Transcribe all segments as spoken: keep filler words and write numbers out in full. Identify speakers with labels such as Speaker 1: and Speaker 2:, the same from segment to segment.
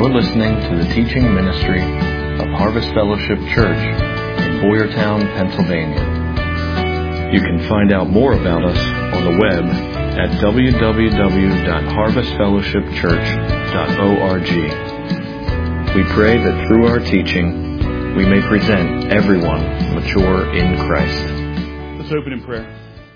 Speaker 1: You're listening to the teaching ministry of Harvest Fellowship Church in Boyertown, Pennsylvania. You can find out more about us on the web at w w w dot harvest fellowship church dot org. We pray that through our teaching, we may present everyone mature in Christ.
Speaker 2: Let's open in prayer.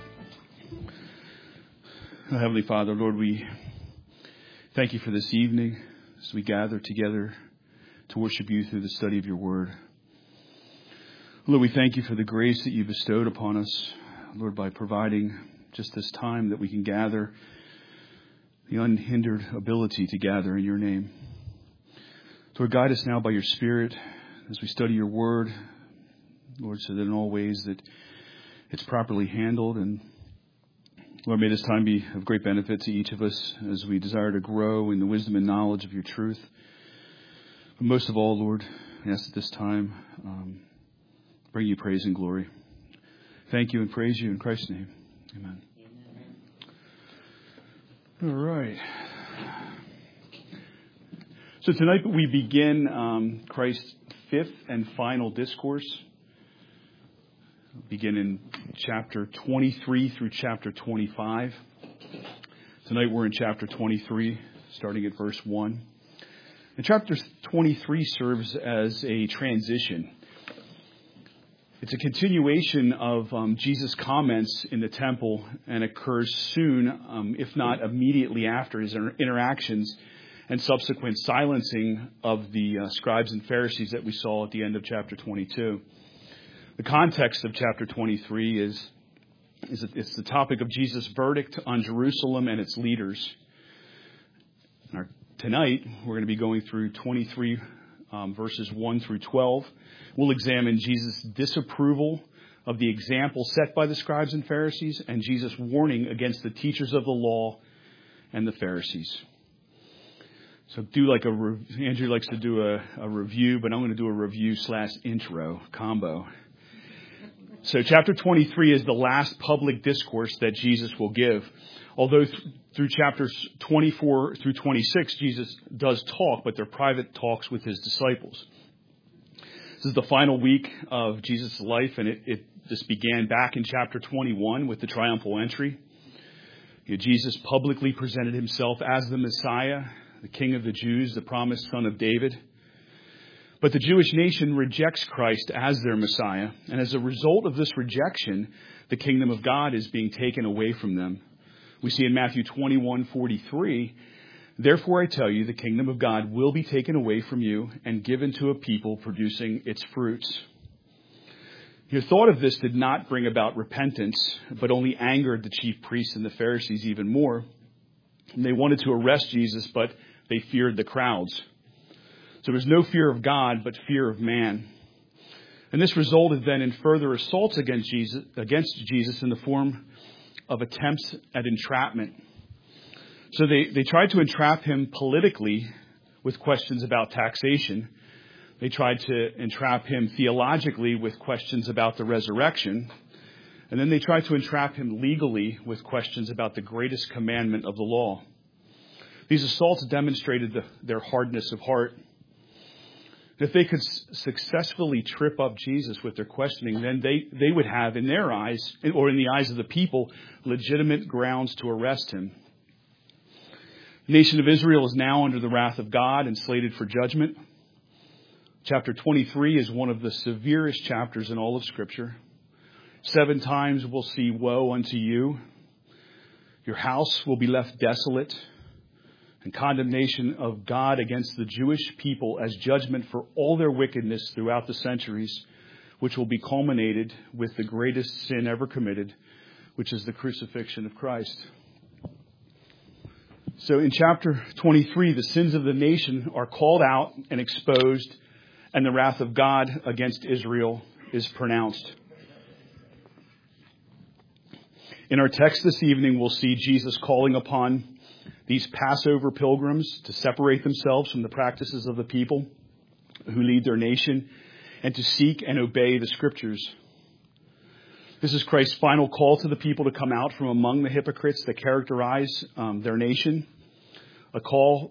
Speaker 2: Oh, Heavenly Father, Lord, we thank you for this evening as we gather together to worship you through the study of your word. Lord, we thank you for the grace that you bestowed upon us, Lord, by providing just this time that we can gather, the unhindered ability to gather in your name. Lord, guide us now by your Spirit as we study your word, Lord, so that in all ways that it's properly handled. And Lord, may this time be of great benefit to each of us as we desire to grow in the wisdom and knowledge of your truth. But most of all, Lord, I ask at this time, um, bring you praise and glory. Thank you and praise you in Christ's name. Amen. Amen. All right. So tonight we begin um, Christ's fifth and final discourse. We'll begin in chapter twenty-three through chapter twenty-five. Tonight we're in chapter twenty-three, starting at verse one. And chapter twenty-three serves as a transition. It's a continuation of um, Jesus' comments in the temple and occurs soon, um, if not immediately after his inter- interactions and subsequent silencing of the uh, scribes and Pharisees that we saw at the end of chapter twenty-two. The context of chapter twenty-three is, is it's the topic of Jesus' verdict on Jerusalem and its leaders. Our, tonight, we're going to be going through twenty-three um, verses one through twelve. We'll examine Jesus' disapproval of the example set by the scribes and Pharisees and Jesus' warning against the teachers of the law and the Pharisees. So do like a, Andrew likes to do a, a review, but I'm going to do a review slash intro combo. So chapter twenty-three is the last public discourse that Jesus will give. Although th- through chapters twenty-four through twenty-six, Jesus does talk, but they're private talks with his disciples. This is the final week of Jesus' life, and it, it this began back in chapter twenty-one with the triumphal entry. You know, Jesus publicly presented himself as the Messiah, the King of the Jews, the promised son of David. But the Jewish nation rejects Christ as their Messiah, and as a result of this rejection, the kingdom of God is being taken away from them. We see in Matthew twenty-one forty-three, "Therefore I tell you, the kingdom of God will be taken away from you and given to a people producing its fruits." Your thought of this did not bring about repentance, but only angered the chief priests and the Pharisees even more. And they wanted to arrest Jesus, but they feared the crowds. So there was no fear of God, but fear of man. And this resulted then in further assaults against Jesus, against Jesus in the form of attempts at entrapment. So they, they tried to entrap him politically with questions about taxation. They tried to entrap him theologically with questions about the resurrection. And then they tried to entrap him legally with questions about the greatest commandment of the law. These assaults demonstrated the, their hardness of heart. If they could successfully trip up Jesus with their questioning, then they, they would have, in their eyes, or in the eyes of the people, legitimate grounds to arrest him. The nation of Israel is now under the wrath of God and slated for judgment. Chapter twenty-three is one of the severest chapters in all of Scripture. Seven times we'll see, "Woe unto you. Your house will be left desolate." And condemnation of God against the Jewish people as judgment for all their wickedness throughout the centuries, which will be culminated with the greatest sin ever committed, which is the crucifixion of Christ. So in chapter twenty-three, the sins of the nation are called out and exposed, and the wrath of God against Israel is pronounced. In our text this evening, we'll see Jesus calling upon these Passover pilgrims to separate themselves from the practices of the people who lead their nation and to seek and obey the Scriptures. This is Christ's final call to the people to come out from among the hypocrites that characterize um, their nation, a call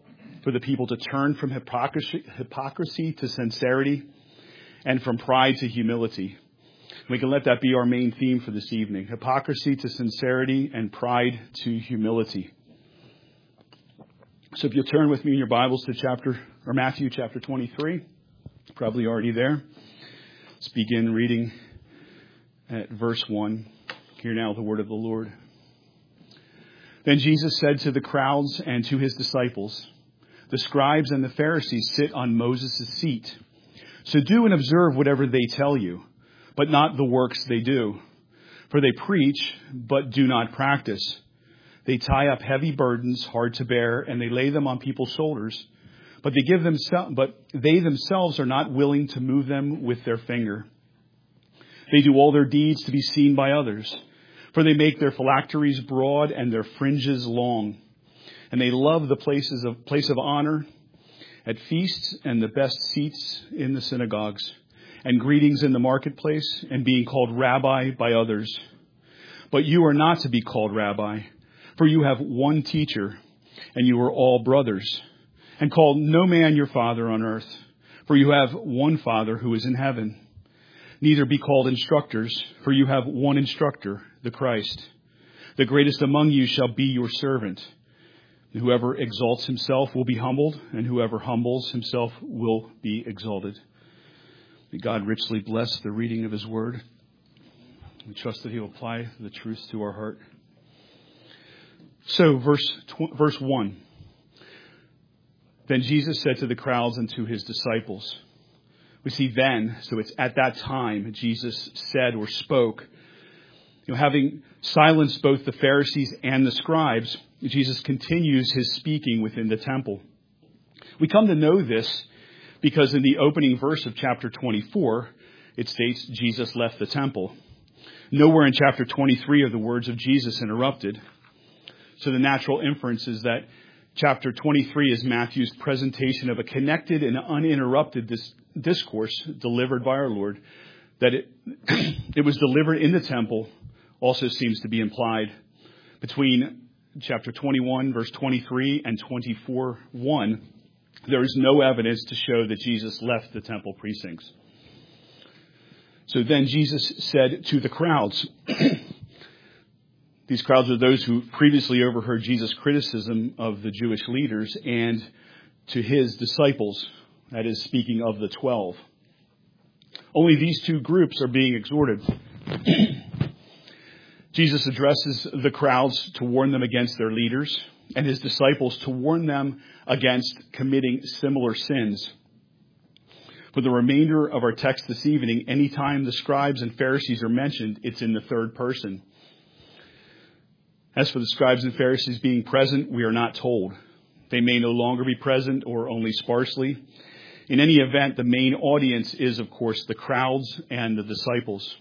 Speaker 2: for the people to turn from hypocrisy, hypocrisy to sincerity and from pride to humility. We can let that be our main theme for this evening. Hypocrisy to sincerity and pride to humility. So if you'll turn with me in your Bibles to chapter or Matthew chapter twenty-three, probably already there. Let's begin reading at verse one. Hear now the word of the Lord. Then Jesus said to the crowds and to his disciples, "The scribes and the Pharisees sit on Moses' seat. So do and observe whatever they tell you, but not the works they do. For they preach, but do not practice. They tie up heavy burdens hard to bear, and they lay them on people's shoulders. But they give themselves, but they themselves are not willing to move them with their finger. They do all their deeds to be seen by others. For they make their phylacteries broad and their fringes long. And they love the places of place of honor at feasts and the best seats in the synagogues, and greetings in the marketplace, and being called rabbi by others. But you are not to be called rabbi, for you have one teacher, and you are all brothers. And call no man your father on earth, for you have one Father who is in heaven. Neither be called instructors, for you have one instructor, the Christ. The greatest among you shall be your servant. And whoever exalts himself will be humbled, and whoever humbles himself will be exalted." May God richly bless the reading of his word. We trust that he will apply the truth to our heart. So, verse tw- verse one. Then Jesus said to the crowds and to his disciples. We see then, so it's at that time Jesus said or spoke. You know, having silenced both the Pharisees and the scribes, Jesus continues his speaking within the temple. We come to know this because in the opening verse of chapter twenty-four, it states Jesus left the temple. Nowhere in chapter twenty-three are the words of Jesus interrupted. So the natural inference is that chapter twenty-three is Matthew's presentation of a connected and uninterrupted dis- discourse delivered by our Lord. That it, it was delivered in the temple also seems to be implied. Between chapter twenty-one, verse twenty-three, and twenty-four, one, there is no evidence to show that Jesus left the temple precincts. So then Jesus said to the crowds, these crowds are those who previously overheard Jesus' criticism of the Jewish leaders, and to his disciples, that is, speaking of the twelve. Only these two groups are being exhorted. Jesus addresses the crowds to warn them against their leaders, and his disciples to warn them against committing similar sins. For the remainder of our text this evening, anytime the scribes and Pharisees are mentioned, it's in the third person. As for the scribes and Pharisees being present, we are not told. They may no longer be present or only sparsely. In any event, the main audience is, of course, the crowds and the disciples.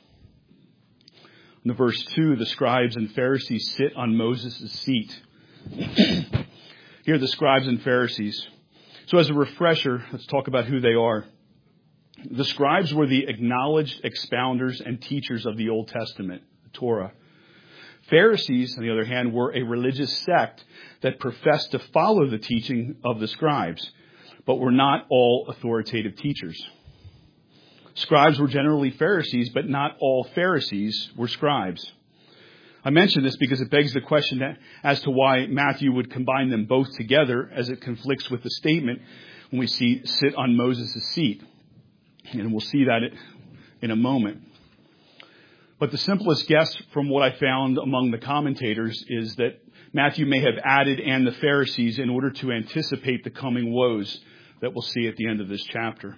Speaker 2: In the verse two, the scribes and Pharisees sit on Moses' seat. Here are the scribes and Pharisees. So as a refresher, let's talk about who they are. The scribes were the acknowledged expounders and teachers of the Old Testament, the Torah. Pharisees, on the other hand, were a religious sect that professed to follow the teaching of the scribes, but were not all authoritative teachers. Scribes were generally Pharisees, but not all Pharisees were scribes. I mention this because it begs the question that, as to why Matthew would combine them both together, as it conflicts with the statement when we see sit on Moses' seat. And we'll see that in a moment. But the simplest guess from what I found among the commentators is that Matthew may have added "and the Pharisees" in order to anticipate the coming woes that we'll see at the end of this chapter.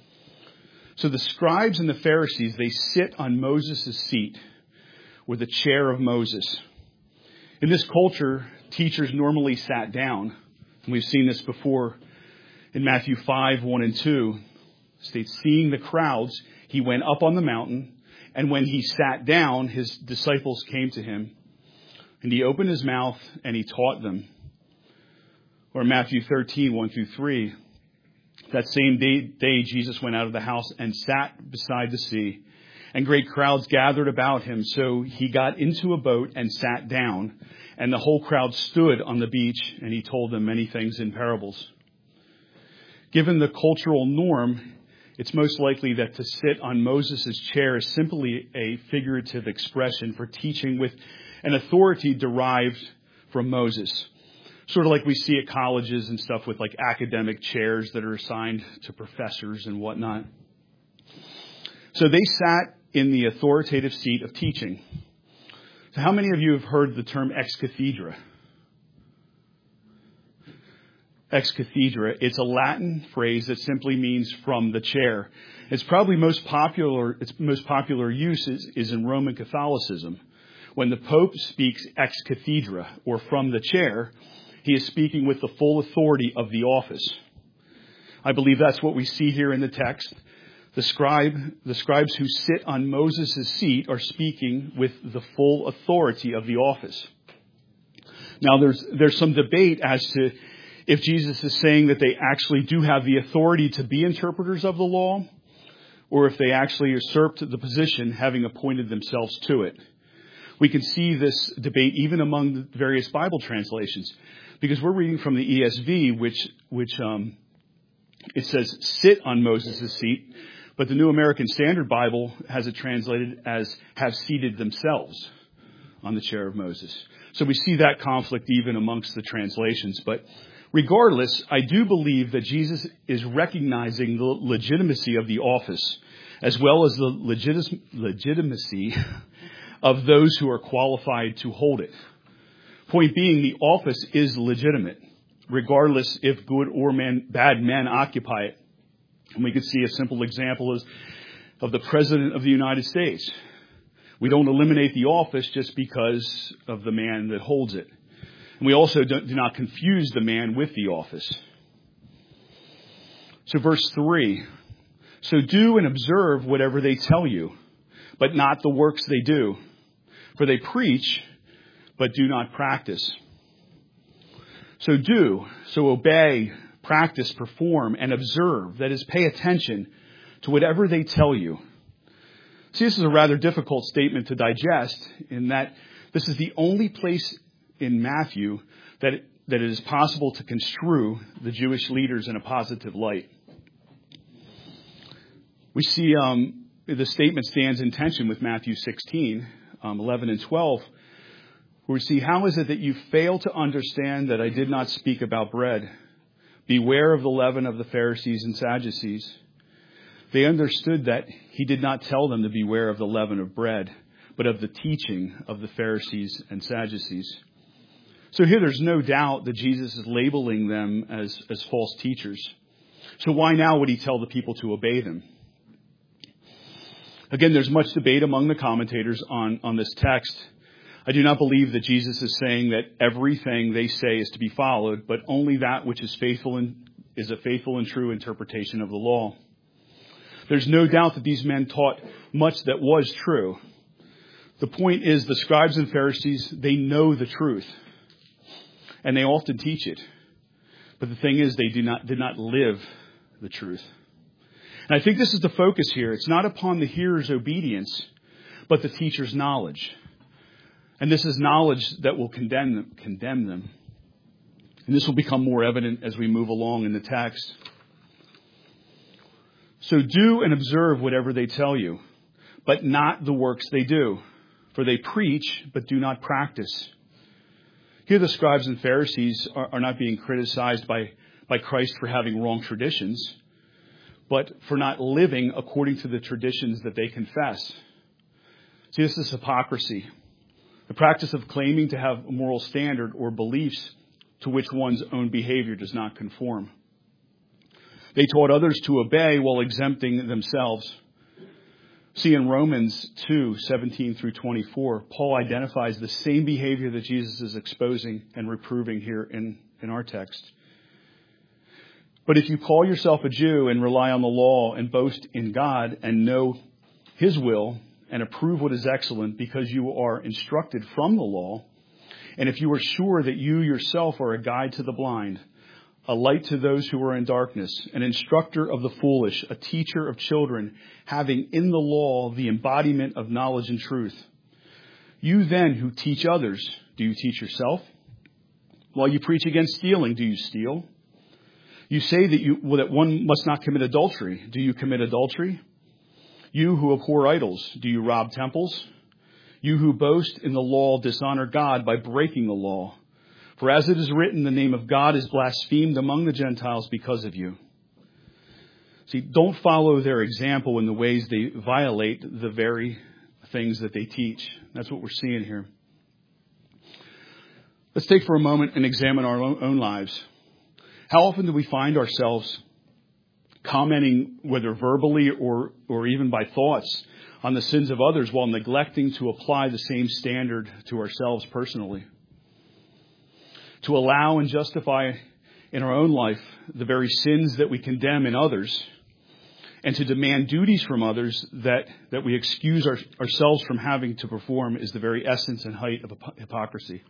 Speaker 2: So the scribes and the Pharisees, they sit on Moses' seat, or the chair of Moses. In this culture, teachers normally sat down. And we've seen this before in Matthew five, one and two. It states, seeing the crowds, he went up on the mountain, and when he sat down, his disciples came to him, and he opened his mouth and he taught them. Or Matthew thirteen, one through three. That same day, day, Jesus went out of the house and sat beside the sea, and great crowds gathered about him. So he got into a boat and sat down, and the whole crowd stood on the beach, and he told them many things in parables. Given the cultural norm, it's most likely that to sit on Moses' chair is simply a figurative expression for teaching with an authority derived from Moses. Sort of like we see at colleges and stuff with like academic chairs that are assigned to professors and whatnot. So they sat in the authoritative seat of teaching. So how many of you have heard the term ex cathedra? Ex cathedra. It's a Latin phrase that simply means from the chair. It's probably most popular, its most popular use is, is in Roman Catholicism. When the Pope speaks ex cathedra, or from the chair, he is speaking with the full authority of the office. I believe that's what we see here in the text. The scribe, the scribes who sit on Moses' seat are speaking with the full authority of the office. Now, there's there's some debate as to if Jesus is saying that they actually do have the authority to be interpreters of the law, or if they actually usurped the position, having appointed themselves to it. We can see this debate even among the various Bible translations, because we're reading from the E S V, which which um, it says sit on Moses' seat, but the New American Standard Bible has it translated as have seated themselves on the chair of Moses. So we see that conflict even amongst the translations. But regardless, I do believe that Jesus is recognizing the legitimacy of the office, as well as the legit- legitimacy of those who are qualified to hold it. Point being, the office is legitimate, regardless if good or man, bad men occupy it. And we could see a simple example is of the President of the United States. We don't eliminate the office just because of the man that holds it. And we also do not confuse the man with the office. So verse three, so do and observe whatever they tell you, but not the works they do. For they preach, but do not practice. So do, so obey, practice, perform, and observe. That is, pay attention to whatever they tell you. See, this is a rather difficult statement to digest in that this is the only place in Matthew that it, that it is possible to construe the Jewish leaders in a positive light. We see um, the statement stands in tension with Matthew sixteen, um, eleven and twelve, where we see, how is it that you fail to understand that I did not speak about bread? Beware of the leaven of the Pharisees and Sadducees. They understood that he did not tell them to beware of the leaven of bread, but of the teaching of the Pharisees and Sadducees. So here there's no doubt that Jesus is labeling them as, as false teachers. So why now would he tell the people to obey them? Again, there's much debate among the commentators on, on this text. I do not believe that Jesus is saying that everything they say is to be followed, but only that which is faithful and is a faithful and true interpretation of the law. There's no doubt that these men taught much that was true. The point is, the scribes and Pharisees, they know the truth, and they often teach it. But the thing is, they do not did not live the truth. And I think this is the focus here. It's not upon the hearer's obedience, but the teacher's knowledge. And this is knowledge that will condemn them, condemn them. And this will become more evident as we move along in the text. So do and observe whatever they tell you, but not the works they do. For they preach, but do not practice. Here the scribes and Pharisees are, are not being criticized by, by Christ for having wrong traditions, but for not living according to the traditions that they confess. See, this is hypocrisy. The practice of claiming to have a moral standard or beliefs to which one's own behavior does not conform. They taught others to obey while exempting themselves. See, in Romans two, seventeen through twenty-four, Paul identifies the same behavior that Jesus is exposing and reproving here in, in our text. But if you call yourself a Jew and rely on the law and boast in God and know his will and approve what is excellent because you are instructed from the law, and if you are sure that you yourself are a guide to the blind, a light to those who are in darkness, an instructor of the foolish, a teacher of children, having in the law the embodiment of knowledge and truth. You then who teach others, do you teach yourself? While you preach against stealing, do you steal? You say that you well, that one must not commit adultery. Do you commit adultery? You who abhor idols, do you rob temples? You who boast in the law dishonor God by breaking the law. For as it is written, the name of God is blasphemed among the Gentiles because of you. See, don't follow their example in the ways they violate the very things that they teach. That's what we're seeing here. Let's take for a moment and examine our own lives. How often do we find ourselves commenting, whether verbally or, or even by thoughts, on the sins of others while neglecting to apply the same standard to ourselves personally? To allow and justify in our own life the very sins that we condemn in others, and to demand duties from others that, that we excuse our, ourselves from having to perform is the very essence and height of hypocrisy.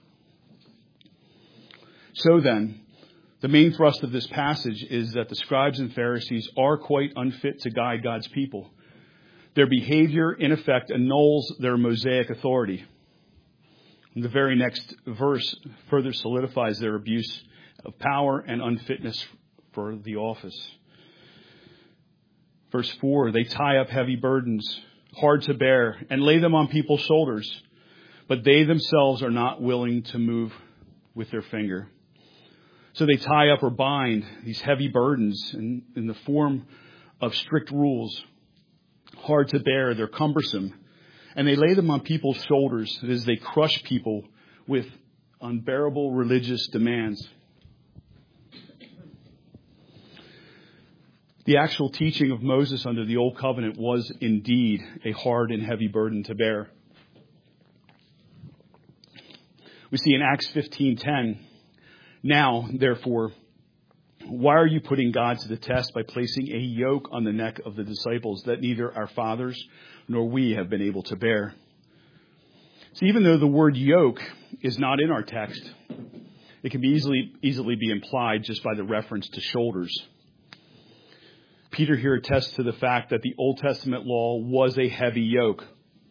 Speaker 2: So then, the main thrust of this passage is that the scribes and Pharisees are quite unfit to guide God's people. Their behavior, in effect, annuls their Mosaic authority. And the very next verse further solidifies their abuse of power and unfitness for the office. Verse four, they tie up heavy burdens, hard to bear, and lay them on people's shoulders, but they themselves are not willing to move with their finger. So they tie up or bind these heavy burdens in, in the form of strict rules, hard to bear, they're cumbersome, and they lay them on people's shoulders as they crush people with unbearable religious demands. The actual teaching of Moses under the Old Covenant was indeed a hard and heavy burden to bear. We see in Acts fifteen ten, now, therefore, why are you putting God to the test by placing a yoke on the neck of the disciples that neither our fathers nor we have been able to bear? So even though the word yoke is not in our text, it can be easily, easily be implied just by the reference to shoulders. Peter here attests to the fact that the Old Testament law was a heavy yoke.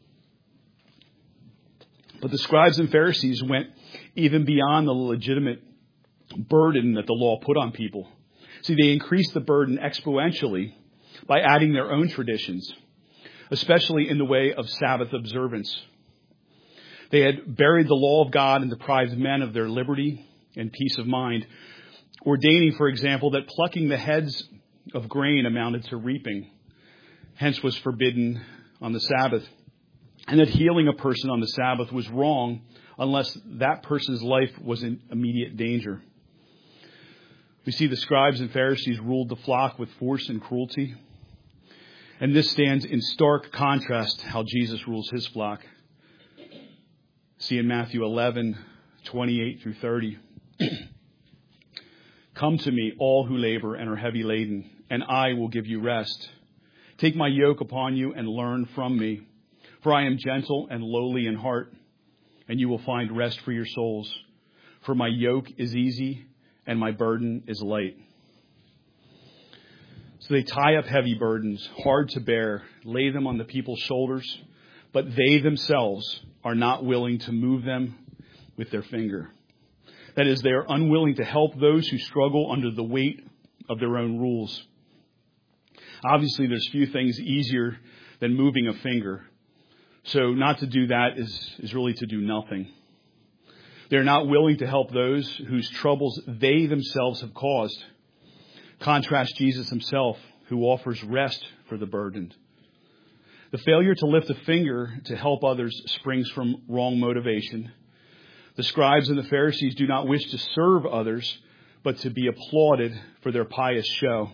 Speaker 2: But the scribes and Pharisees went even beyond the legitimate burden that the law put on people. See, they increased the burden exponentially by adding their own traditions, especially in the way of Sabbath observance. They had buried the law of God and deprived men of their liberty and peace of mind, ordaining, for example, that plucking the heads of grain amounted to reaping, hence was forbidden on the Sabbath, and that healing a person on the Sabbath was wrong unless that person's life was in immediate danger. We see the scribes and Pharisees ruled the flock with force and cruelty, and this stands in stark contrast to how Jesus rules his flock. See in Matthew eleven, twenty-eight through thirty. Come to me, all who labor and are heavy laden, and I will give you rest. Take my yoke upon you and learn from me, for I am gentle and lowly in heart, and you will find rest for your souls. For my yoke is easy and my burden is light. So they tie up heavy burdens, hard to bear, lay them on the people's shoulders, but they themselves are not willing to move them with their finger. That is, they are unwilling to help those who struggle under the weight of their own rules. Obviously, there's few things easier than moving a finger. So not to do that is, is really to do nothing. They're not willing to help those whose troubles they themselves have caused. Contrast Jesus himself, who offers rest for the burdened. The failure to lift a finger to help others springs from wrong motivation. The scribes and the Pharisees do not wish to serve others, but to be applauded for their pious show.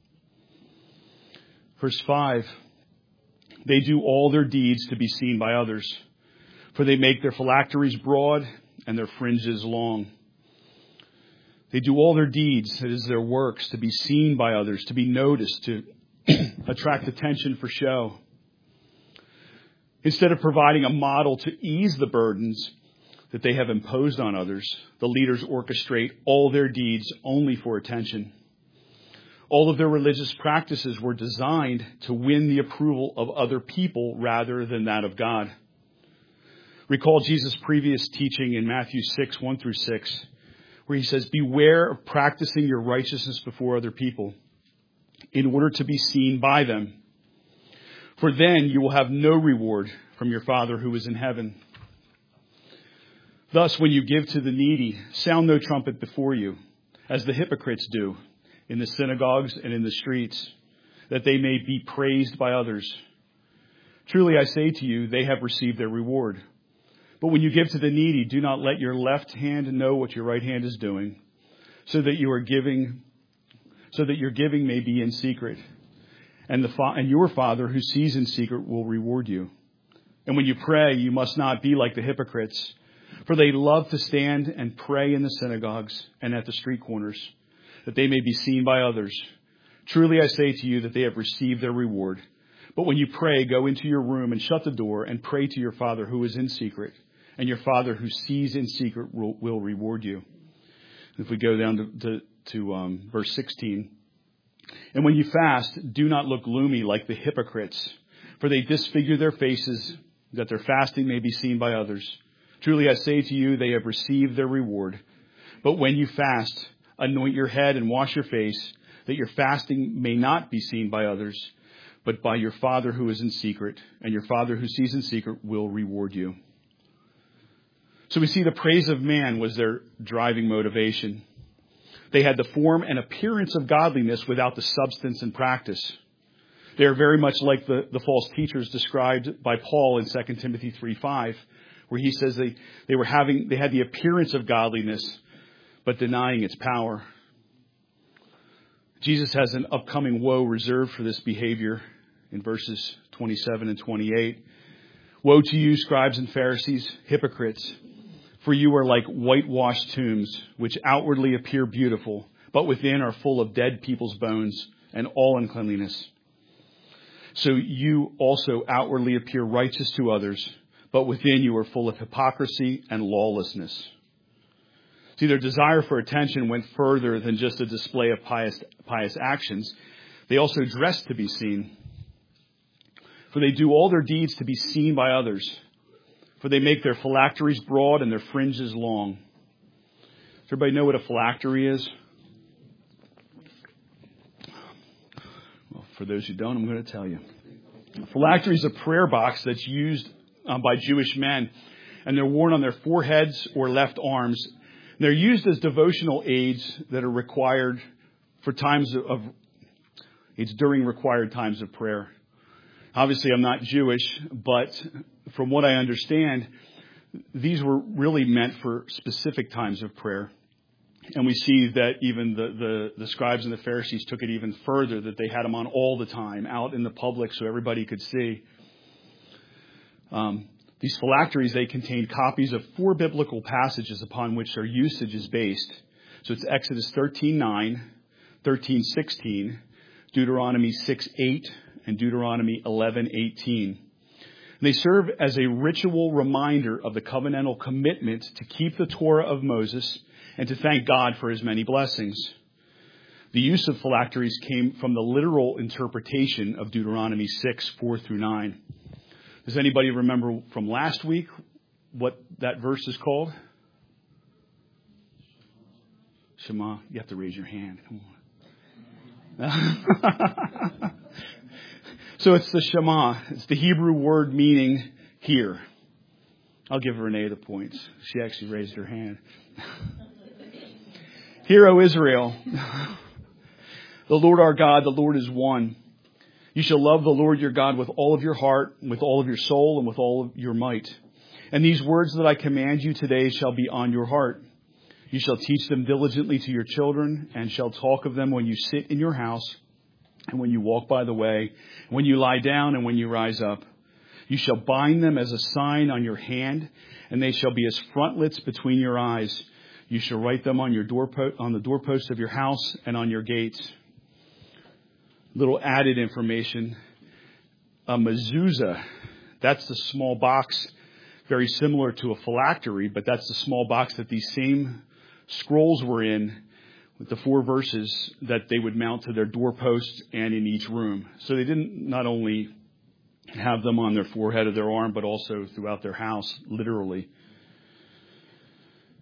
Speaker 2: Verse five, they do all their deeds to be seen by others, for they make their phylacteries broad and their fringes long. They do all their deeds, that is their works, to be seen by others, to be noticed, to attract attention for show. Instead of providing a model to ease the burdens that they have imposed on others, the leaders orchestrate all their deeds only for attention. All of their religious practices were designed to win the approval of other people rather than that of God. Recall Jesus' previous teaching in Matthew six, one through six, where he says, beware of practicing your righteousness before other people in order to be seen by them. For then you will have no reward from your Father who is in heaven. Thus, when you give to the needy, sound no trumpet before you, as the hypocrites do in the synagogues and in the streets, that they may be praised by others. Truly I say to you, they have received their reward. But when you give to the needy, do not let your left hand know what your right hand is doing, so that you are giving, so that your giving may be in secret. And the fa- and your Father who sees in secret will reward you. And when you pray, you must not be like the hypocrites, for they love to stand and pray in the synagogues and at the street corners, that they may be seen by others. Truly I say to you that they have received their reward. But when you pray, go into your room and shut the door and pray to your Father who is in secret, and your Father who sees in secret will, will reward you. If we go down to, to, to um, verse sixteen. And when you fast, do not look gloomy like the hypocrites, for they disfigure their faces, that their fasting may be seen by others. Truly I say to you, they have received their reward. But when you fast, anoint your head and wash your face, that your fasting may not be seen by others, but by your Father who is in secret, and your Father who sees in secret will reward you. So we see the praise of man was their driving motivation. They had the form and appearance of godliness without the substance and practice. They are very much like the, the false teachers described by Paul in Second Timothy three five, where he says they, they were having they had the appearance of godliness, but denying its power. Jesus has an upcoming woe reserved for this behavior in verses twenty-seven and twenty-eight. Woe to you, scribes and Pharisees, hypocrites! For you are like whitewashed tombs, which outwardly appear beautiful, but within are full of dead people's bones and all uncleanliness. So you also outwardly appear righteous to others, but within you are full of hypocrisy and lawlessness. See, their desire for attention went further than just a display of pious, pious actions. They also dressed to be seen. For they do all their deeds to be seen by others. For they make their phylacteries broad and their fringes long. Does everybody know what a phylactery is? Well, for those who don't, I'm going to tell you. A phylactery is a prayer box that's used um, by Jewish men, and they're worn on their foreheads or left arms. They're used as devotional aids that are required for times of, of it's during required times of prayer. Obviously, I'm not Jewish, but from what I understand, these were really meant for specific times of prayer. And we see that even the, the, the scribes and the Pharisees took it even further, that they had them on all the time, out in the public so everybody could see. Um, these phylacteries, they contained copies of four biblical passages upon which their usage is based. So it's Exodus thirteen nine, thirteen sixteen, Deuteronomy six eight, and Deuteronomy eleven eighteen. They serve as a ritual reminder of the covenantal commitment to keep the Torah of Moses and to thank God for his many blessings. The use of phylacteries came from the literal interpretation of Deuteronomy six four through nine. Does anybody remember from last week what that verse is called? Shema. You have to raise your hand. Come on. So it's the Shema. It's the Hebrew word meaning hear. I'll give Renee the points. She actually raised her hand. Hear, O Israel, the Lord our God, the Lord is one. You shall love the Lord your God with all of your heart, with all of your soul, and with all of your might. And these words that I command you today shall be on your heart. You shall teach them diligently to your children, and shall talk of them when you sit in your house, and when you walk by the way, when you lie down, and when you rise up. You shall bind them as a sign on your hand, and they shall be as frontlets between your eyes. You shall write them on your doorpost, on the doorposts of your house, and on your gates. Little added information. A mezuzah, that's the small box, very similar to a phylactery, but that's the small box that these same scrolls were in, with the four verses that they would mount to their doorposts and in each room. So they didn't not only have them on their forehead or their arm, but also throughout their house, literally.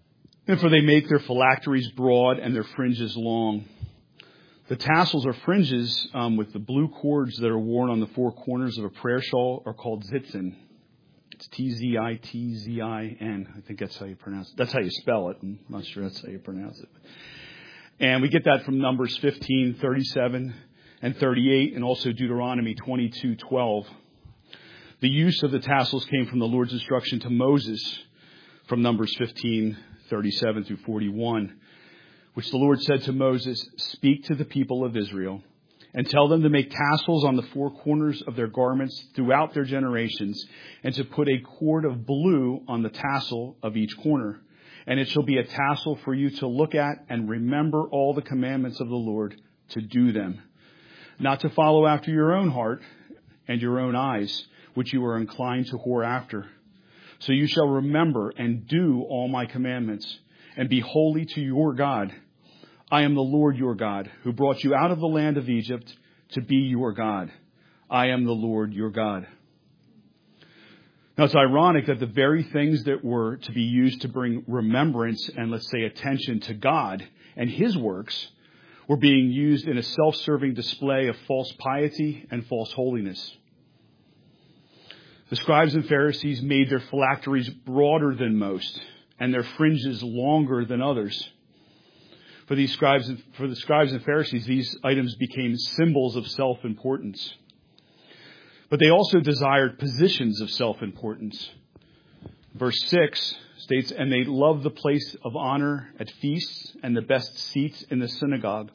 Speaker 2: And for they make their phylacteries broad and their fringes long. The tassels or fringes um, with the blue cords that are worn on the four corners of a prayer shawl are called tzitzin. It's T Z I T Z I N. I think that's how you pronounce it. That's how you spell it. I'm not sure that's how you pronounce it. And we get that from Numbers fifteen, thirty-seven, and thirty-eight, and also Deuteronomy twenty-two, twelve. The use of the tassels came from the Lord's instruction to Moses from Numbers fifteen, thirty-seven through forty-one, which the Lord said to Moses, "Speak to the people of Israel and tell them to make tassels on the four corners of their garments throughout their generations, and to put a cord of blue on the tassel of each corner. And it shall be a tassel for you to look at and remember all the commandments of the Lord, to do them, not to follow after your own heart and your own eyes, which you are inclined to whore after. So you shall remember and do all my commandments, and be holy to your God. I am the Lord your God, who brought you out of the land of Egypt to be your God. I am the Lord your God." Now, it's ironic that the very things that were to be used to bring remembrance and, let's say, attention to God and his works were being used in a self-serving display of false piety and false holiness. The scribes and Pharisees made their phylacteries broader than most and their fringes longer than others. For these scribes and, for the scribes and Pharisees, these items became symbols of self-importance. But they also desired positions of self-importance. Verse six states, "And they loved the place of honor at feasts and the best seats in the synagogue."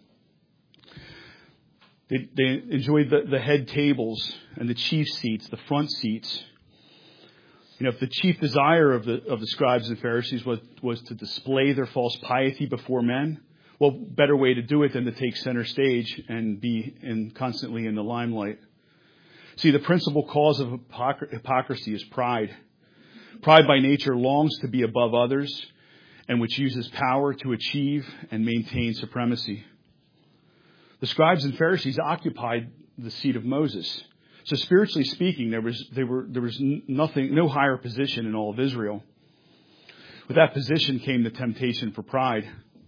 Speaker 2: They, they enjoyed the, the head tables and the chief seats, the front seats. You know, if the chief desire of the of the scribes and Pharisees was, was to display their false piety before men, well, better way to do it than to take center stage and be in constantly in the limelight. See, the principal cause of hypocr- hypocrisy is pride. Pride by nature longs to be above others, and which uses power to achieve and maintain supremacy. The scribes and Pharisees occupied the seat of Moses. So spiritually speaking, there was there were there was nothing, no higher position in all of Israel. With that position came the temptation for pride.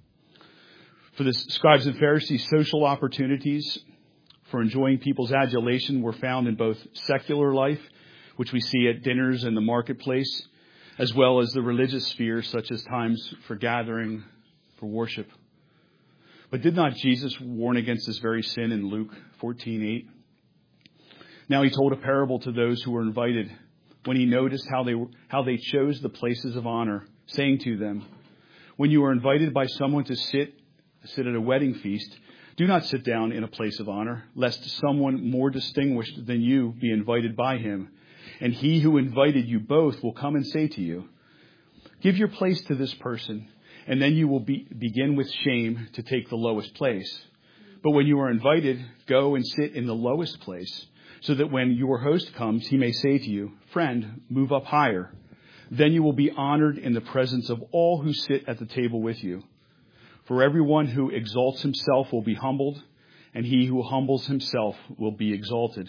Speaker 2: For the scribes and Pharisees, social opportunities for enjoying people's adulation were found in both secular life, which we see at dinners and the marketplace, as well as the religious sphere, such as times for gathering, for worship. But did not Jesus warn against this very sin in Luke fourteen eight? Now he told a parable to those who were invited when he noticed how they were, how they chose the places of honor, saying to them, "When you are invited by someone to sit sit at a wedding feast, do not sit down in a place of honor, lest someone more distinguished than you be invited by him. And he who invited you both will come and say to you, 'Give your place to this person,' and then you will be, begin with shame to take the lowest place. But when you are invited, go and sit in the lowest place, so that when your host comes, he may say to you, 'Friend, move up higher.' Then you will be honored in the presence of all who sit at the table with you. For everyone who exalts himself will be humbled, and he who humbles himself will be exalted."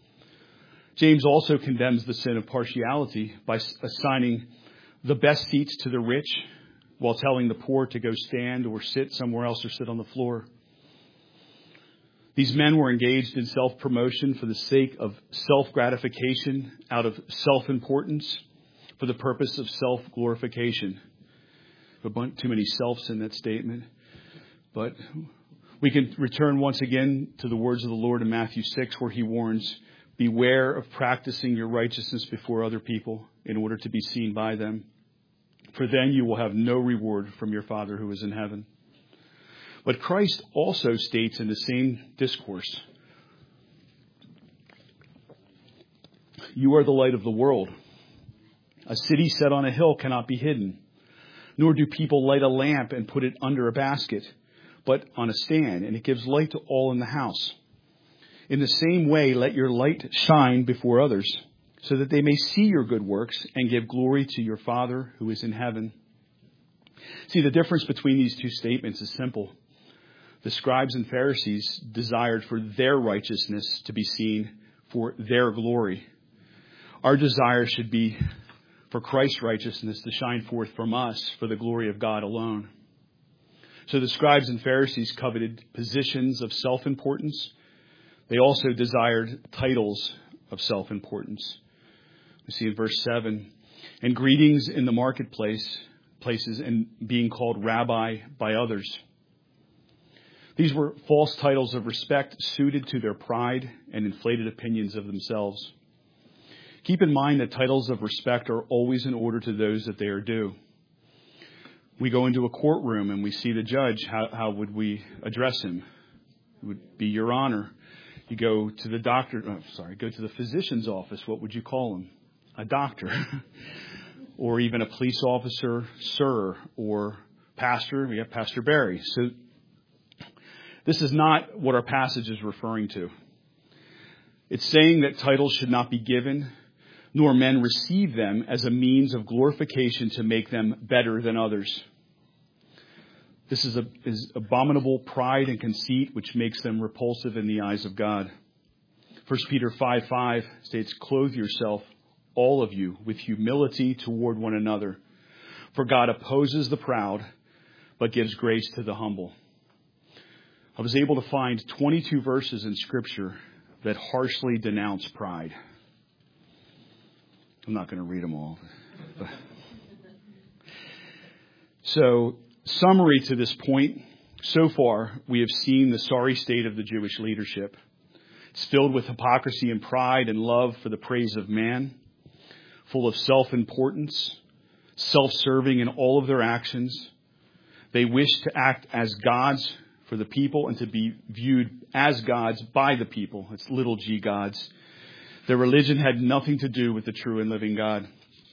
Speaker 2: James also condemns the sin of partiality by assigning the best seats to the rich, while telling the poor to go stand or sit somewhere else or sit on the floor. These men were engaged in self-promotion for the sake of self-gratification, out of self-importance, for the purpose of self-glorification. But too many selves in that statement. But we can return once again to the words of the Lord in Matthew six, where he warns, "Beware of practicing your righteousness before other people in order to be seen by them. For then you will have no reward from your Father who is in heaven." But Christ also states in the same discourse, "You are the light of the world. A city set on a hill cannot be hidden. Nor do people light a lamp and put it under a basket, but on a stand, and it gives light to all in the house. In the same way, let your light shine before others, so that they may see your good works and give glory to your Father who is in heaven." See, the difference between these two statements is simple. The scribes and Pharisees desired for their righteousness to be seen for their glory. Our desire should be for Christ's righteousness to shine forth from us for the glory of God alone. So the scribes and Pharisees coveted positions of self-importance. They also desired titles of self-importance. We see in verse seven, and greetings in the marketplace places and being called rabbi by others. These were false titles of respect suited to their pride and inflated opinions of themselves. Keep in mind that titles of respect are always in order to those that they are due. We go into a courtroom and we see the judge. How, how would we address him? It would be Your Honor. You go to the doctor, oh, sorry, go to the physician's office. What would you call him? A doctor. Or even a police officer, sir, or pastor. We have Pastor Barry. So this is not what our passage is referring to. It's saying that titles should not be given, nor men receive them as a means of glorification to make them better than others. This is, a, is abominable pride and conceit, which makes them repulsive in the eyes of God. First Peter five five states, clothe yourself, all of you, with humility toward one another. For God opposes the proud, but gives grace to the humble. I was able to find twenty-two verses in Scripture that harshly denounce pride. I'm not going to read them all. So, summary to this point. So far, we have seen the sorry state of the Jewish leadership. It's filled with hypocrisy and pride and love for the praise of man, full of self-importance, self-serving in all of their actions. They wish to act as gods for the people and to be viewed as gods by the people. It's little g gods. Their religion had nothing to do with the true and living God.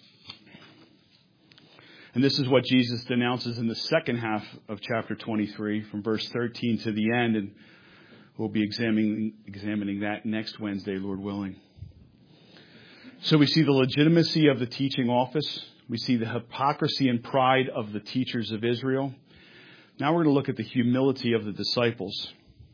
Speaker 2: And this is what Jesus denounces in the second half of chapter twenty-three, from verse thirteen to the end. And we'll be examining, examining that next Wednesday, Lord willing. So we see the legitimacy of the teaching office. We see the hypocrisy and pride of the teachers of Israel. Now we're going to look at the humility of the disciples.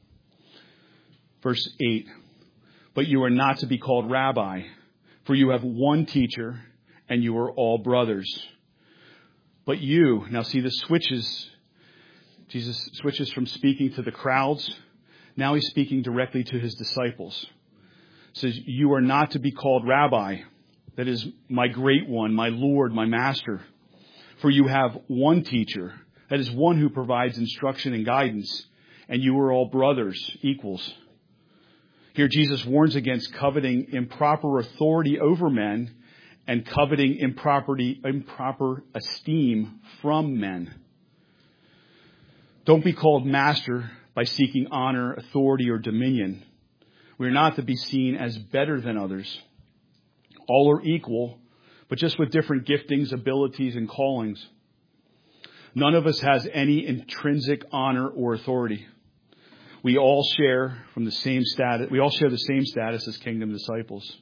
Speaker 2: Verse eight. But you are not to be called rabbi, for you have one teacher, and you are all brothers. But you, now see this switches, Jesus switches from speaking to the crowds. Now he's speaking directly to his disciples. Says, you are not to be called rabbi. That is my great one, my Lord, my master. For you have one teacher. That is one who provides instruction and guidance. And you are all brothers, equals. Here Jesus warns against coveting improper authority over men and coveting improperty, improper esteem from men. Don't be called master by seeking honor, authority, or dominion. We are not to be seen as better than others. All are equal, but just with different giftings, abilities, and callings. None of us has any intrinsic honor or authority. We all share from the same status. We all share the same status as kingdom disciples.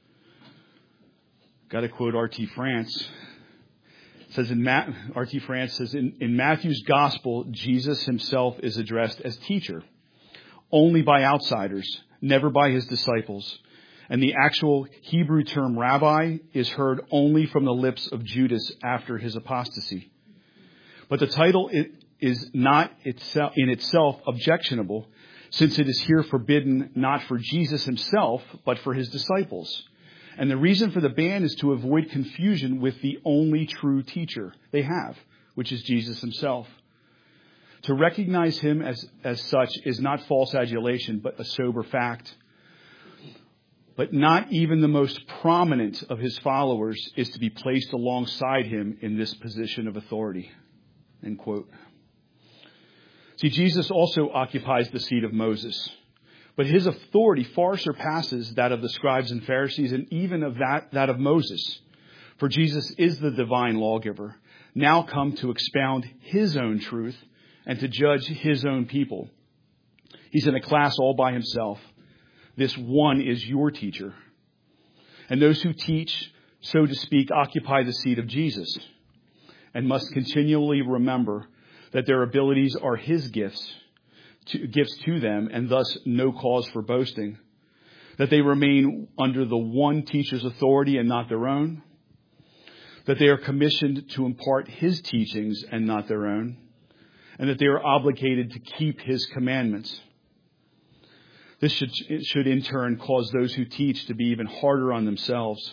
Speaker 2: Got to quote R T France. It says in Ma- R T France says in, in Matthew's gospel, Jesus himself is addressed as teacher, only by outsiders, never by his disciples. And the actual Hebrew term rabbi is heard only from the lips of Judas after his apostasy. But the title it, is not itself, in itself objectionable, since it is here forbidden not for Jesus himself, but for his disciples. And the reason for the ban is to avoid confusion with the only true teacher they have, which is Jesus himself. To recognize him as, as such is not false adulation, but a sober fact. But not even the most prominent of his followers is to be placed alongside him in this position of authority. End quote. See, Jesus also occupies the seat of Moses, but his authority far surpasses that of the scribes and Pharisees and even of that, that of Moses. For Jesus is the divine lawgiver, now come to expound his own truth and to judge his own people. He's in a class all by himself. This one is your teacher. And those who teach, so to speak, occupy the seat of Jesus and must continually remember that their abilities are his gifts, to, gifts to them, and thus no cause for boasting. That they remain under the one teacher's authority and not their own. that they are commissioned to impart his teachings and not their own, and that they are obligated to keep his commandments. This should, should in turn cause those who teach to be even harder on themselves.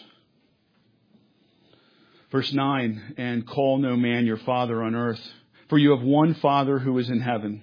Speaker 2: Verse nine, and call no man your father on earth, for you have one Father who is in heaven.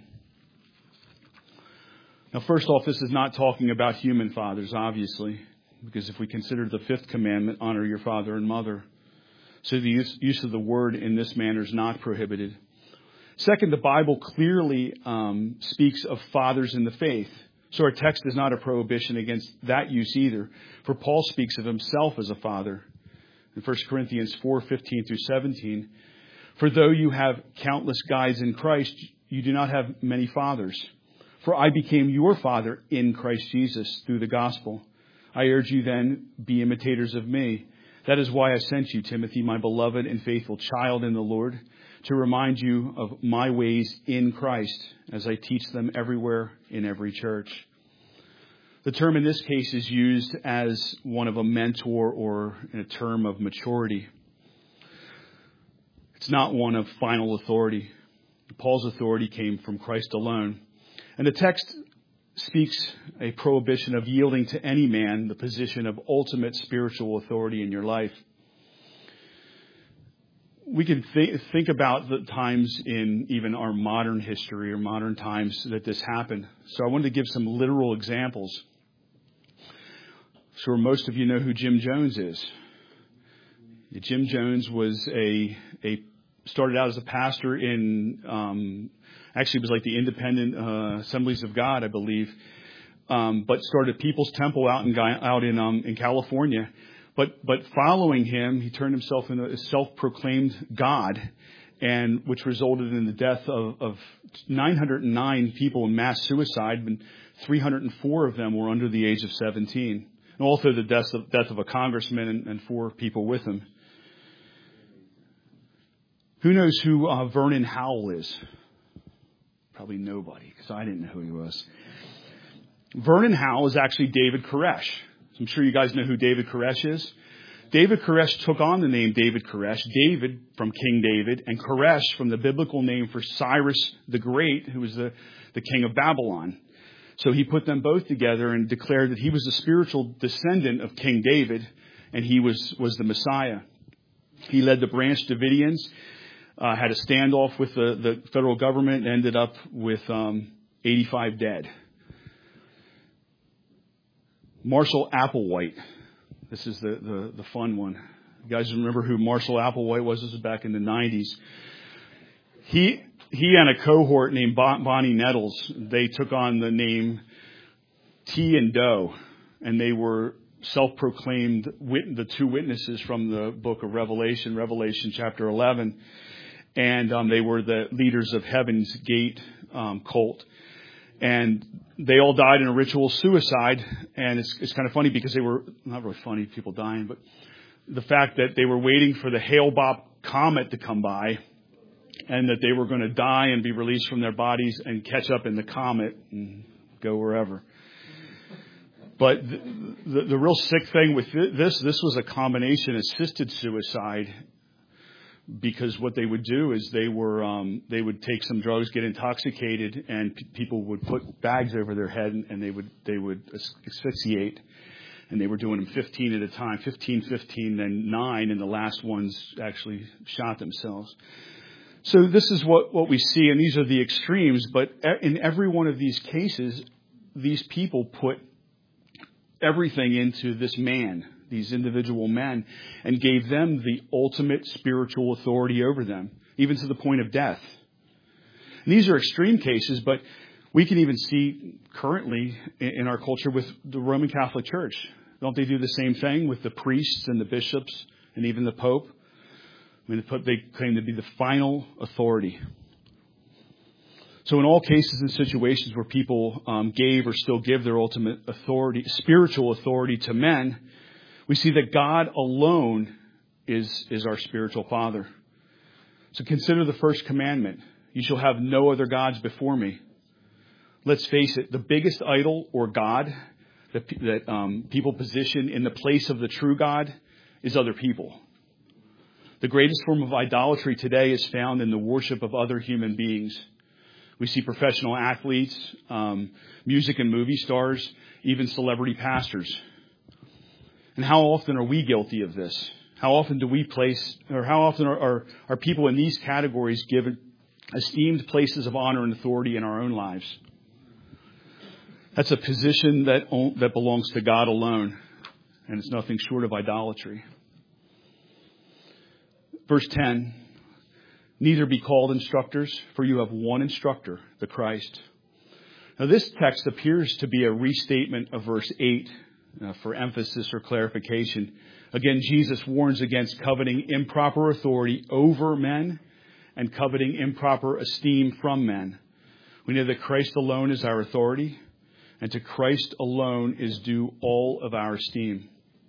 Speaker 2: Now, first off, this is not talking about human fathers, obviously, because if we consider the fifth commandment, honor your father and mother. So the use, use of the word in this manner is not prohibited. Second, the Bible clearly um, speaks of fathers in the faith. So our text is not a prohibition against that use either. For Paul speaks of himself as a father. In First Corinthians four, fifteen through seventeen, for though you have countless guides in Christ, you do not have many fathers. For I became your father in Christ Jesus through the gospel. I urge you then, be imitators of me. That is why I sent you, Timothy, my beloved and faithful child in the Lord, to remind you of my ways in Christ as I teach them everywhere in every church. The term in this case is used as one of a mentor or in a term of maturity. It's not one of final authority. Paul's authority came from Christ alone. And the text speaks a prohibition of yielding to any man the position of ultimate spiritual authority in your life. We can th- think about the times in even our modern history or modern times that this happened. So I wanted to give some literal examples. Sure, most of you know who Jim Jones is. Jim Jones was a a started out as a pastor in um, actually it was like the Independent uh, Assemblies of God, I believe, um, but started People's Temple out in out in um, in California. But but following him, he turned himself into a self-proclaimed God, and which resulted in the death of, of nine hundred nine people in mass suicide, and three hundred four of them were under the age of seventeen. And also the death of, death of a congressman and, and four people with him. Who knows who uh, Vernon Howell is? Probably nobody, because I didn't know who he was. Vernon Howell is actually David Koresh. I'm sure you guys know who David Koresh is. David Koresh took on the name David Koresh, David from King David, and Koresh from the biblical name for Cyrus the Great, who was the, the king of Babylon. So he put them both together and declared that he was the spiritual descendant of King David, and he was, was the Messiah. He led the Branch Davidians, uh, had a standoff with the, the federal government, and ended up with um, eighty-five dead. Marshall Applewhite. This is the, the, the fun one. You guys remember who Marshall Applewhite was? This was back in the nineties. He he and a cohort named Bonnie Nettles, they took on the name T and Doe, and they were self-proclaimed wit- the two witnesses from the book of Revelation, Revelation chapter eleven, and um, they were the leaders of Heaven's Gate um, cult. And they all died in a ritual suicide. And it's, it's kind of funny because they were, not really funny, people dying, but the fact that they were waiting for the Hale-Bopp comet to come by and that they were going to die and be released from their bodies and catch up in the comet and go wherever. But the, the, the real sick thing with this, this was a combination assisted suicide. Because what they would do is they were um, they would take some drugs, get intoxicated, and p- people would put bags over their head, and, and they would they would asphyxiate, and they were doing them fifteen at a time, fifteen, fifteen, then nine, and the last ones actually shot themselves. So this is what, what we see, and these are the extremes. But in every one of these cases, these people put everything into this man. These individual men, and gave them the ultimate spiritual authority over them, even to the point of death. And these are extreme cases, but we can even see currently in our culture with the Roman Catholic Church. Don't they do the same thing with the priests and the bishops and even the Pope? I mean, the Pope, they claim to be the final authority. So in all cases and situations where people um, gave or still give their ultimate authority, spiritual authority to men, we see that God alone is, is our spiritual Father. So consider the first commandment. You shall have no other gods before me. Let's face it, the biggest idol or God that, that um, people position in the place of the true God is other people. The greatest form of idolatry today is found in the worship of other human beings. We see professional athletes, um, music and movie stars, even celebrity pastors. And how often are we guilty of this? How often do we place, or how often are, are, are people in these categories given esteemed places of honor and authority in our own lives? That's a position that, that belongs to God alone, and it's nothing short of idolatry. Verse ten, neither be called instructors, for you have one instructor, the Christ. Now this text appears to be a restatement of verse eight uh, for emphasis or clarification. Again, Jesus warns against coveting improper authority over men and coveting improper esteem from men. We know that Christ alone is our authority, and to Christ alone is due all of our esteem.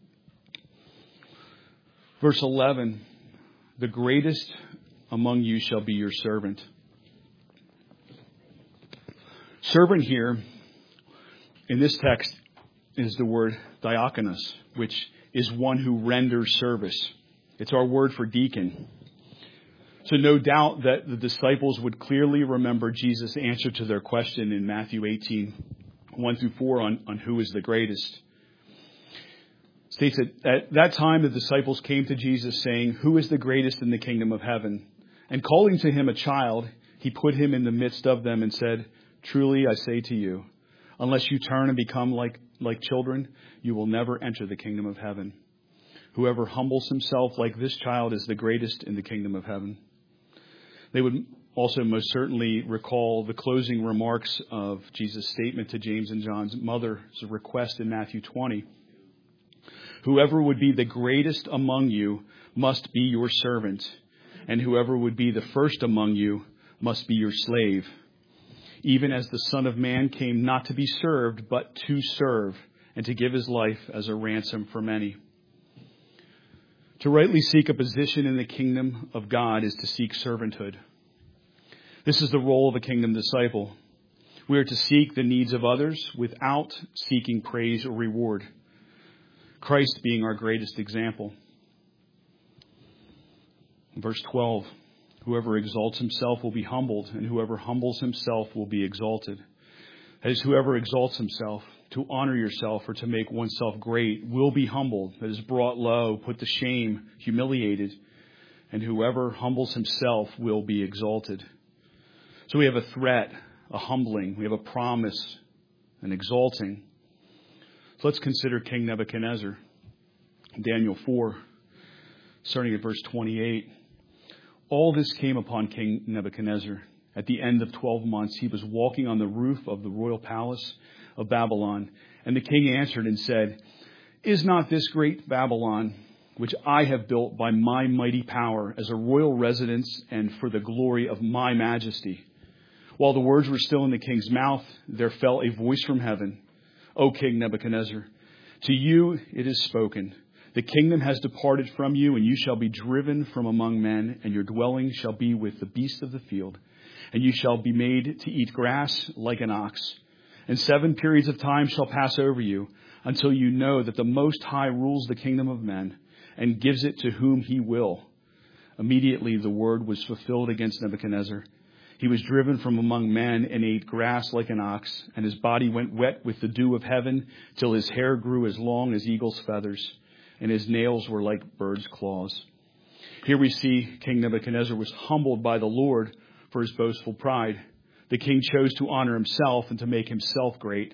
Speaker 2: Verse eleven, the greatest among you shall be your servant. Servant here in this text is the word diakonos, which is one who renders service. It's our word for deacon. So no doubt that the disciples would clearly remember Jesus' answer to their question in Matthew eighteen, one through four on, on who is the greatest. It states that at that time the disciples came to Jesus saying, who is the greatest in the kingdom of heaven? And calling to him a child, he put him in the midst of them and said, truly I say to you, unless you turn and become like, like children, you will never enter the kingdom of heaven. Whoever humbles himself like this child is the greatest in the kingdom of heaven. They would also most certainly recall the closing remarks of Jesus' statement to James and John's mother's request in Matthew twenty. Whoever would be the greatest among you must be your servant, and whoever would be the first among you must be your slave. Even as the Son of Man came not to be served, but to serve, and to give his life as a ransom for many. To rightly seek a position in the kingdom of God is to seek servanthood. This is the role of a kingdom disciple. We are to seek the needs of others without seeking praise or reward. Christ being our greatest example. Verse twelve, whoever exalts himself will be humbled, and whoever humbles himself will be exalted. That is, whoever exalts himself, to honor yourself or to make oneself great, will be humbled, that is brought low, put to shame, humiliated. And whoever humbles himself will be exalted. So we have a threat, a humbling, we have a promise, an exalting. So let's consider King Nebuchadnezzar. Daniel four, starting at verse twenty-eight. All this came upon King Nebuchadnezzar. At the end of twelve months, he was walking on the roof of the royal palace of Babylon. And the king answered and said, is not this great Babylon, which I have built by my mighty power as a royal residence and for the glory of my majesty? While the words were still in the king's mouth, there fell a voice from heaven. O King Nebuchadnezzar, to you it is spoken. The kingdom has departed from you, and you shall be driven from among men, and your dwelling shall be with the beasts of the field. And you shall be made to eat grass like an ox. And seven periods of time shall pass over you, until you know that the Most High rules the kingdom of men, and gives it to whom he will. Immediately the word was fulfilled against Nebuchadnezzar. He was driven from among men and ate grass like an ox, and his body went wet with the dew of heaven, till his hair grew as long as eagle's feathers, and his nails were like birds' claws. Here we see King Nebuchadnezzar was humbled by the Lord for his boastful pride. The king chose to honor himself and to make himself great.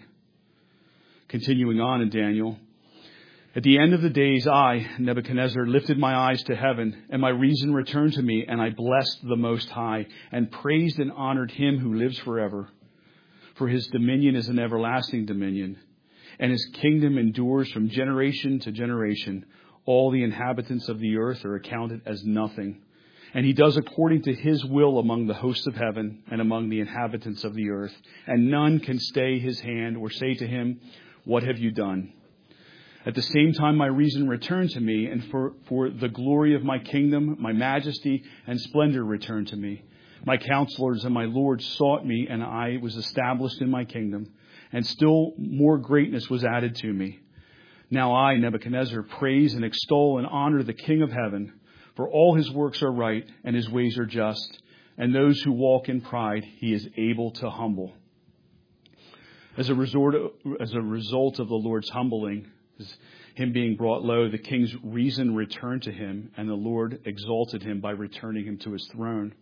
Speaker 2: Continuing on in Daniel, at the end of the days, I, Nebuchadnezzar, lifted my eyes to heaven, and my reason returned to me, and I blessed the Most High, and praised and honored him who lives forever. For his dominion is an everlasting dominion, and his kingdom endures from generation to generation. All the inhabitants of the earth are accounted as nothing. And he does according to his will among the hosts of heaven and among the inhabitants of the earth. And none can stay his hand or say to him, what have you done? At the same time, my reason returned to me, and for, for the glory of my kingdom, my majesty and splendor returned to me. My counselors and my lords sought me, and I was established in my kingdom, and still more greatness was added to me. Now I, Nebuchadnezzar, praise and extol and honor the King of heaven, For all his works are right, and his ways are just, and those who walk in pride he is able to humble. As a resort, as a result of the Lord's humbling, him being brought low, the king's reason returned to him, and the Lord exalted him by returning him to his throne.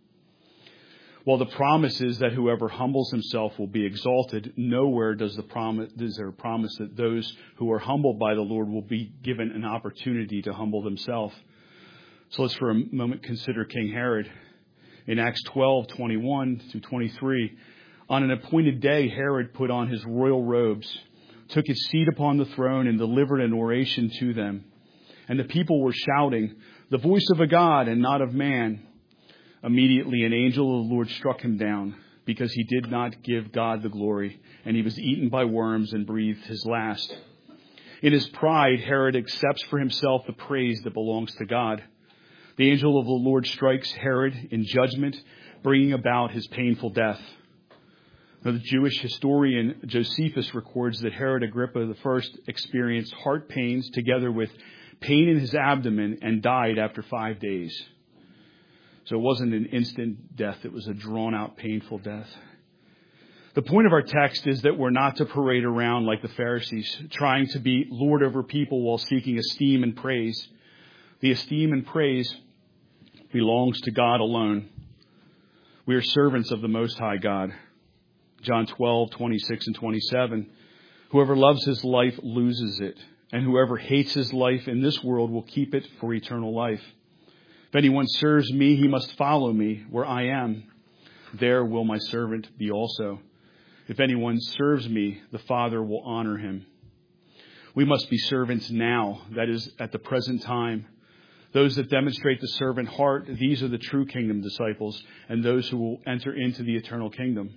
Speaker 2: While the promise is that whoever humbles himself will be exalted, nowhere does the promise, is there a promise that those who are humbled by the Lord will be given an opportunity to humble themselves. So let's for a moment consider King Herod. In Acts twelve, twenty-one through twenty-three, on an appointed day, Herod put on his royal robes, took his seat upon the throne, and delivered an oration to them. And the people were shouting, "The voice of a God and not of man." Immediately an angel of the Lord struck him down, because he did not give God the glory, and he was eaten by worms and breathed his last. In his pride, Herod accepts for himself the praise that belongs to God. The angel of the Lord strikes Herod in judgment, bringing about his painful death. Now, the Jewish historian Josephus records that Herod Agrippa the First experienced heart pains together with pain in his abdomen and died after five days. So it wasn't an instant death. It was a drawn-out, painful death. The point of our text is that we're not to parade around like the Pharisees, trying to be Lord over people while seeking esteem and praise. The esteem and praise belongs to God alone. We are servants of the Most High God. John twelve, twenty-six and twenty-seven. Whoever loves his life loses it, and whoever hates his life in this world will keep it for eternal life. If anyone serves me, he must follow me where I am. There will my servant be also. If anyone serves me, the Father will honor him. We must be servants now, that is, at the present time. Those that demonstrate the servant heart, these are the true kingdom disciples, and those who will enter into the eternal kingdom.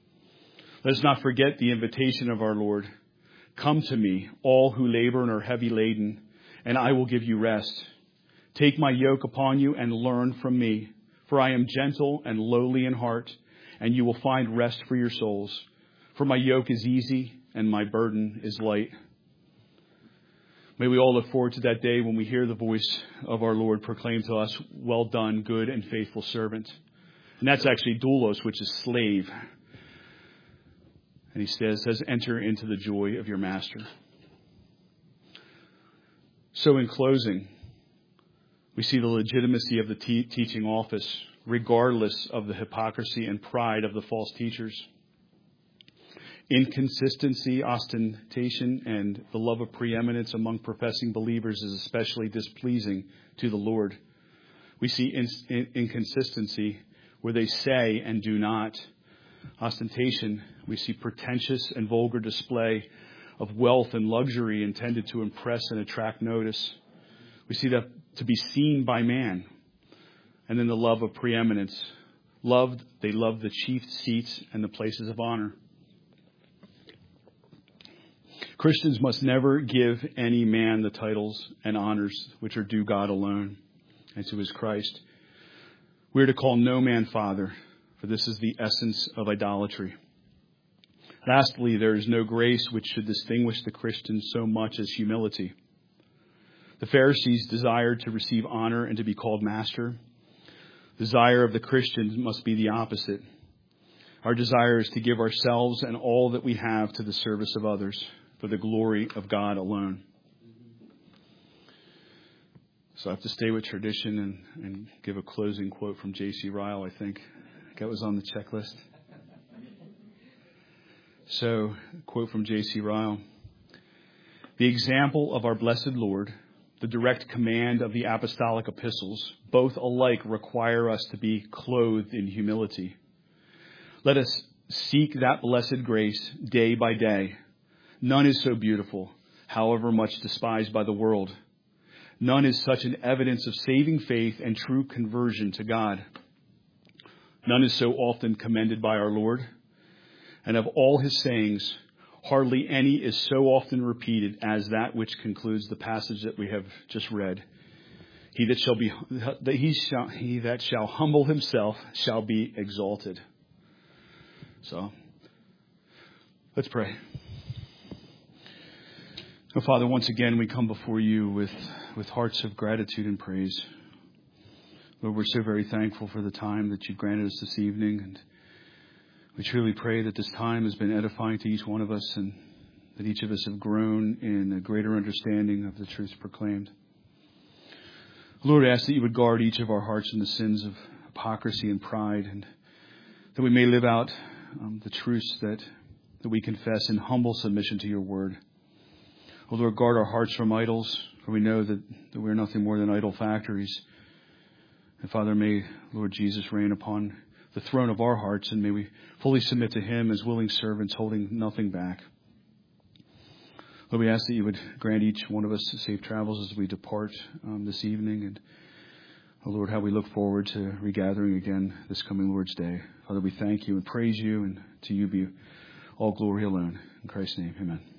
Speaker 2: Let us not forget the invitation of our Lord. Come to me, all who labor and are heavy laden, and I will give you rest. Take my yoke upon you and learn from me, for I am gentle and lowly in heart, and you will find rest for your souls. For my yoke is easy and my burden is light. May we all look forward to that day when we hear the voice of our Lord proclaim to us, "Well done, good and faithful servant." And that's actually doulos, which is slave. And he says, says, enter into the joy of your master. So in closing, we see the legitimacy of the te- teaching office, regardless of the hypocrisy and pride of the false teachers. Inconsistency, ostentation, and the love of preeminence among professing believers is especially displeasing to the Lord. We see in- in- inconsistency where they say and do not. Ostentation, we see pretentious and vulgar display of wealth and luxury intended to impress and attract notice. We see that to be seen by man. And then the love of preeminence. Loved, they love the chief seats and the places of honor. Christians must never give any man the titles and honors which are due God alone and to his Christ. We are to call no man father, for this is the essence of idolatry. Lastly, there is no grace which should distinguish the Christian so much as humility. The Pharisees desired to receive honor and to be called master. The desire of the Christian must be the opposite. Our desire is to give ourselves and all that we have to the service of others for the glory of God alone. So I have to stay with tradition and, and give a closing quote from J C Ryle, I think. That was on the checklist. So, a quote from J C Ryle. The example of our blessed Lord, the direct command of the apostolic epistles, both alike require us to be clothed in humility. Let us seek that blessed grace day by day. None is so beautiful, however much despised by the world. None is such an evidence of saving faith and true conversion to God. None is so often commended by our Lord. And of all his sayings, hardly any is so often repeated as that which concludes the passage that we have just read. He that shall be, that he shall, he that shall humble himself shall be exalted. So, let's pray. Oh, Father, once again we come before you with, with hearts of gratitude and praise. Lord, we're so very thankful for the time that you've granted us this evening. And we truly pray that this time has been edifying to each one of us and that each of us have grown in a greater understanding of the truths proclaimed. Lord, I ask that you would guard each of our hearts from the sins of hypocrisy and pride, and that we may live out um, the truths that, that we confess in humble submission to your word. Oh, Lord, guard our hearts from idols, for we know that, that we're nothing more than idol factories. And Father, may Lord Jesus reign upon the throne of our hearts, and may we fully submit to him as willing servants, holding nothing back. Lord, we ask that you would grant each one of us safe travels as we depart um, this evening. And, oh Lord, how we look forward to regathering again this coming Lord's Day. Father, we thank you and praise you, and to you be all glory alone. In Christ's name, amen.